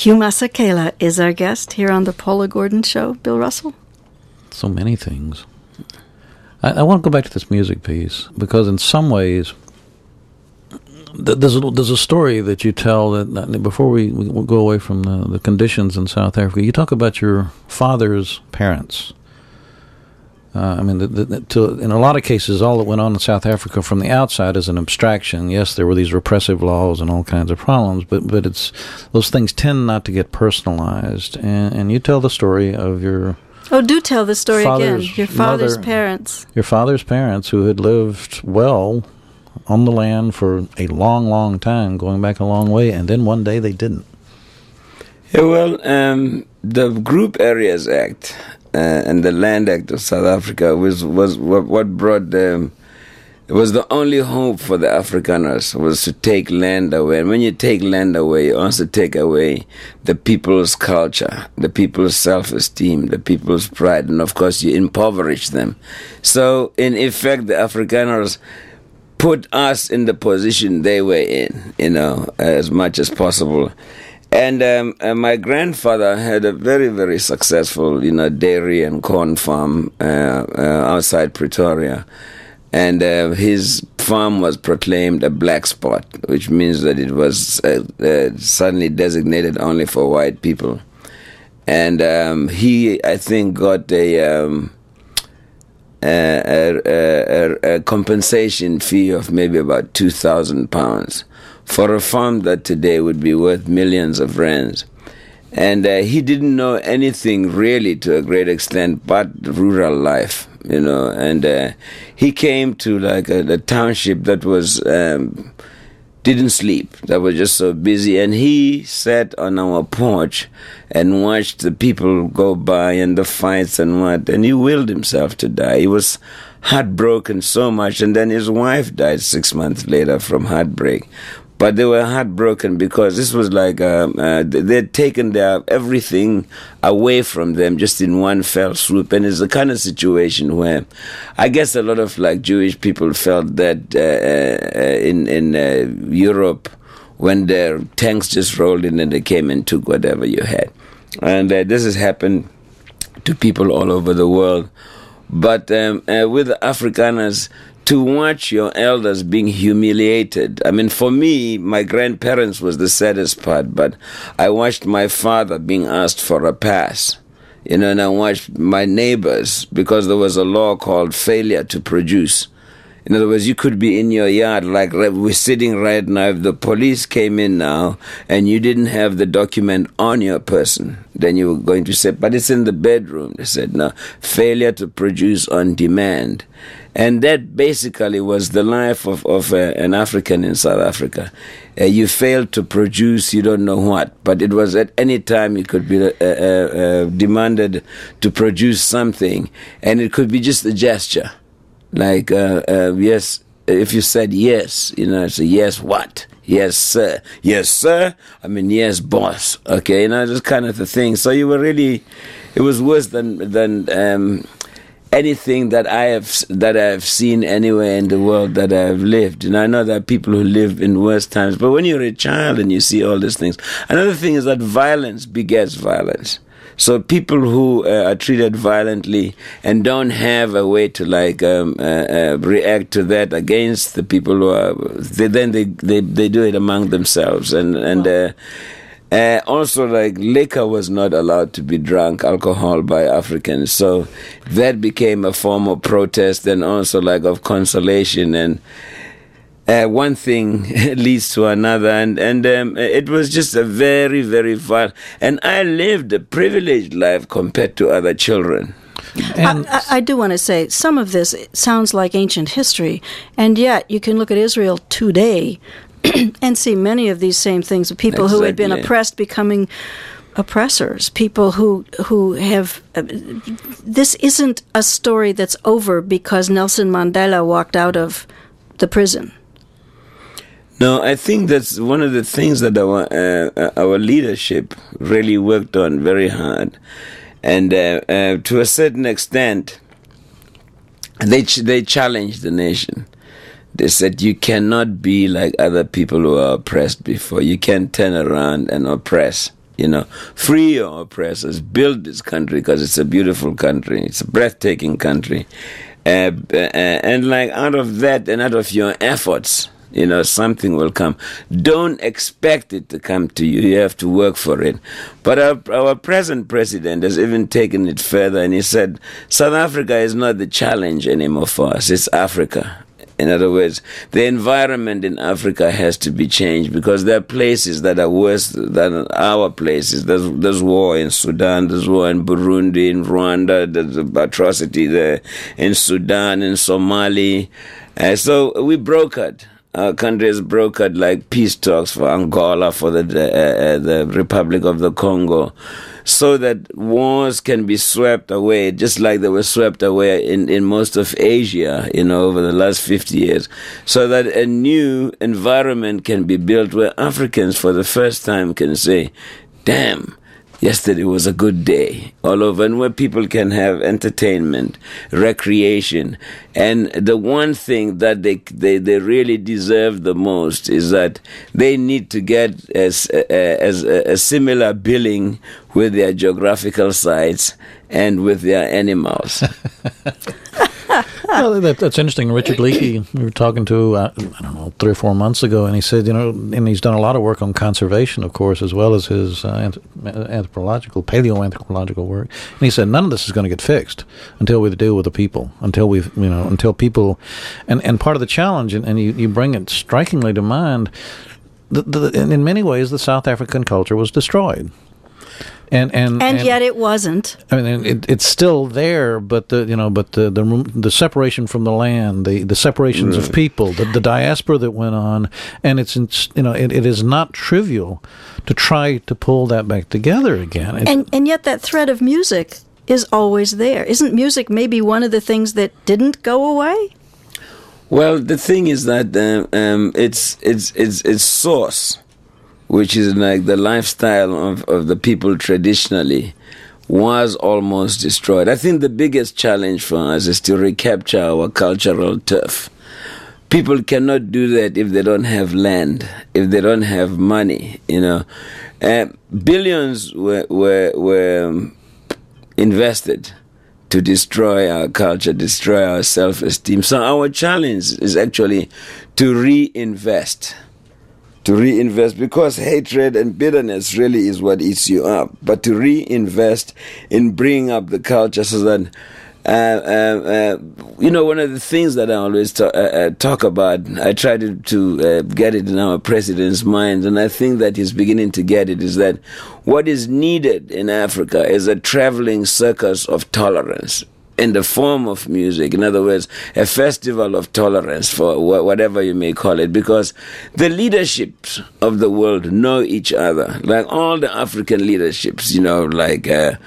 Hugh Masekela is our guest here on the Paula Gordon Show. Bill Russell? So many things. I want to go back to this music piece because in some ways there's a story that you tell that before we go away from the conditions in South Africa. You talk about your father's parents. In a lot of cases, all that went on in South Africa from the outside is an abstraction. Yes, there were these repressive laws and all kinds of problems, but it's those things tend not to get personalized. And you tell the story of your do tell the story again. Your father's parents. Your father's parents, who had lived well on the land for a long, long time, going back a long way, and then one day they didn't. Yeah, well, the Group Areas Act and the Land Act of South Africa was what brought them. It was the only hope for the Afrikaners, was to take land away. And when you take land away, you also take away the people's culture, the people's self-esteem, the people's pride, and of course you impoverish them. So in effect, the Afrikaners put us in the position they were in, as much as possible. And my grandfather had a very, very successful, dairy and corn farm outside Pretoria. And his farm was proclaimed a black spot, which means that it was suddenly designated only for white people. And he, I think, got a compensation fee of maybe about £2,000 for a farm that today would be worth millions of rands. And he didn't know anything really to a great extent but rural life, and he came to like a township that was didn't sleep, that was just so busy, and he sat on our porch and watched the people go by and the fights and he willed himself to die. He was heartbroken so much, and then his wife died 6 months later from heartbreak. But they were heartbroken because this was like they'd taken their everything away from them just in one fell swoop. And it's the kind of situation where I guess a lot of like Jewish people felt that in Europe when their tanks just rolled in and they came and took whatever you had. And this has happened to people all over the world. But with the Afrikaners, to watch your elders being humiliated. I mean, for me, my grandparents was the saddest part, but I watched my father being asked for a pass, and I watched my neighbors, because there was a law called failure to produce. In other words, you could be in your yard, like we're sitting right now. If the police came in now and you didn't have the document on your person, then you were going to say, but it's in the bedroom. They said, no, failure to produce on demand. And that basically was the life of an African in South Africa. You failed to produce, you don't know what, but it was at any time you could be demanded to produce something, and it could be just a gesture. Like, yes, if you said yes, it's a yes what? Yes, sir. Yes, sir. I mean, yes, boss. Okay, this kind of a thing. So you were really, it was worse than anything that I have seen anywhere in the world that I have lived. I know there are people who live in worse times, but when you're a child and you see all these things, another thing is that violence begets violence. So people who are treated violently and don't have a way to react to that against the people who are, they do it among themselves. And also, like, liquor was not allowed to be drunk, alcohol, by Africans. So that became a form of protest and also like of consolation. And one thing leads to another, and it was just a very, very fun. And I lived a privileged life compared to other children. I do want to say, some of this sounds like ancient history, and yet you can look at Israel today and see many of these same things, people who had been oppressed becoming oppressors, people who have... this isn't a story that's over because Nelson Mandela walked out of the prison. No, I think that's one of the things that our leadership really worked on very hard. And to a certain extent, they challenged the nation. They said, you cannot be like other people who are oppressed before. You can't turn around and oppress Free your oppressors, build this country because it's a beautiful country. It's a breathtaking country. And like out of that and out of your efforts, something will come. Don't expect it to come to you. You have to work for it. But our present president has even taken it further, and he said, South Africa is not the challenge anymore for us. It's Africa. In other words, the environment in Africa has to be changed because there are places that are worse than our places. There's war in Sudan, there's war in Burundi, in Rwanda, there's atrocity there in Sudan, in Somalia. So we brokered. Our country has brokered like peace talks for Angola, for the Republic of the Congo, so that wars can be swept away, just like they were swept away in most of Asia, over the last 50 years, so that a new environment can be built where Africans for the first time can say, damn, yesterday was a good day all over, and where people can have entertainment, recreation. And the one thing that they really deserve the most is that they need to get as a similar billing with their geographical sites and with their animals. Well, that's interesting. Richard Leakey, we were talking to, 3 or 4 months ago, and he said, and he's done a lot of work on conservation, of course, as well as his paleoanthropological work. And he said, none of this is going to get fixed until we deal with the people, until people, and part of the challenge, and you bring it strikingly to mind, in many ways, the South African culture was destroyed. And yet it wasn't. I mean, it's still there, but the separation from the land, the separations of people, the diaspora that went on, and it is not trivial to try to pull that back together again. And yet that thread of music is always there. Isn't music maybe one of the things that didn't go away? Well, the thing is that its source, which is like the lifestyle of the people traditionally, was almost destroyed. I think the biggest challenge for us is to recapture our cultural turf. People cannot do that if they don't have land, if they don't have money. Billions were invested to destroy our culture, destroy our self-esteem. So our challenge is actually to reinvest. Because hatred and bitterness really is what eats you up. But to reinvest in bringing up the culture so that, one of the things that I always talk about, I try to get it in our president's mind, and I think that he's beginning to get it, is that what is needed in Africa is a traveling circus of tolerance in the form of music. In other words, a festival of tolerance, for whatever you may call it, because the leaderships of the world know each other. Like all the African leaderships, like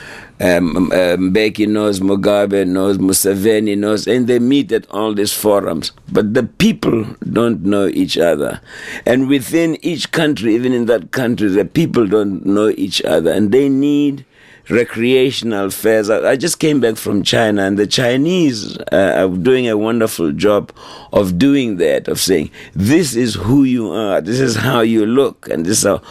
Mbeki knows Mugabe, knows Museveni, knows, and they meet at all these forums. But the people don't know each other. And within each country, even in that country, the people don't know each other, and they need recreational fairs. I just came back from China, and the Chinese are doing a wonderful job of doing that, of saying, this is who you are, this is how you look, and this is how,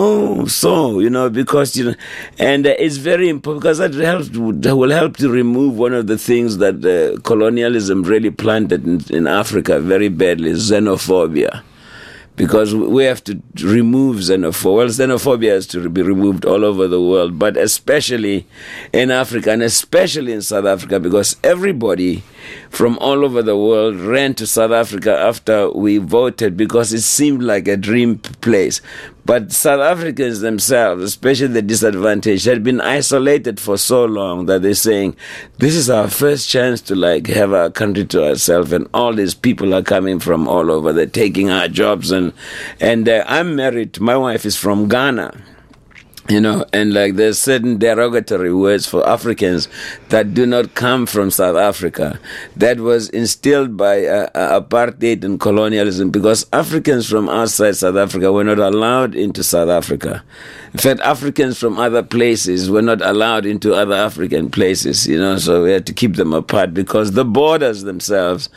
because, and it's very important, because that will help to remove one of the things that colonialism really planted in Africa very badly, xenophobia. Because we have to remove xenophobia. Well, xenophobia has to be removed all over the world, but especially in Africa, and especially in South Africa, because everybody from all over the world ran to South Africa after we voted, because it seemed like a dream place. But South Africans themselves, especially the disadvantaged, had been isolated for so long that they're saying, this is our first chance to have our country to ourselves, and all these people are coming from all over. They're taking our jobs, and I'm married. My wife is from Ghana. And there's certain derogatory words for Africans that do not come from South Africa. That was instilled by apartheid and colonialism, because Africans from outside South Africa were not allowed into South Africa. In fact, Africans from other places were not allowed into other African places, so we had to keep them apart, because the borders themselves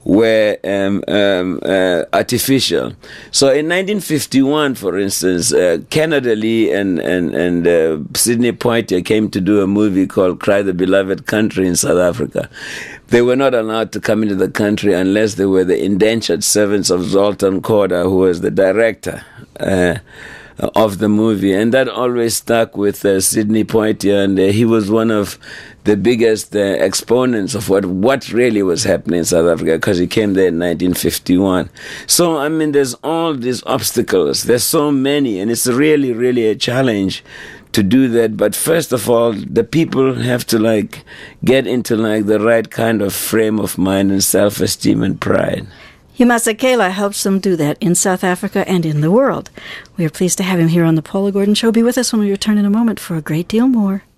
were artificial. So in 1951, for instance, Canada Lee and Sidney Poitier came to do a movie called Cry the Beloved Country in South Africa. They were not allowed to come into the country unless they were the indentured servants of Zoltan Korda, who was the director of the movie. And that always stuck with Sidney Poitier, and he was one of the biggest exponents of what really was happening in South Africa, because he came there in 1951. So, I mean, there's all these obstacles. There's so many, and it's really, really a challenge to do that. But first of all, the people have to get into the right kind of frame of mind and self-esteem and pride. Hugh Masekela helps them do that in South Africa and in the world. We are pleased to have him here on the Paula Gordon Show. Be with us when we return in a moment for a great deal more.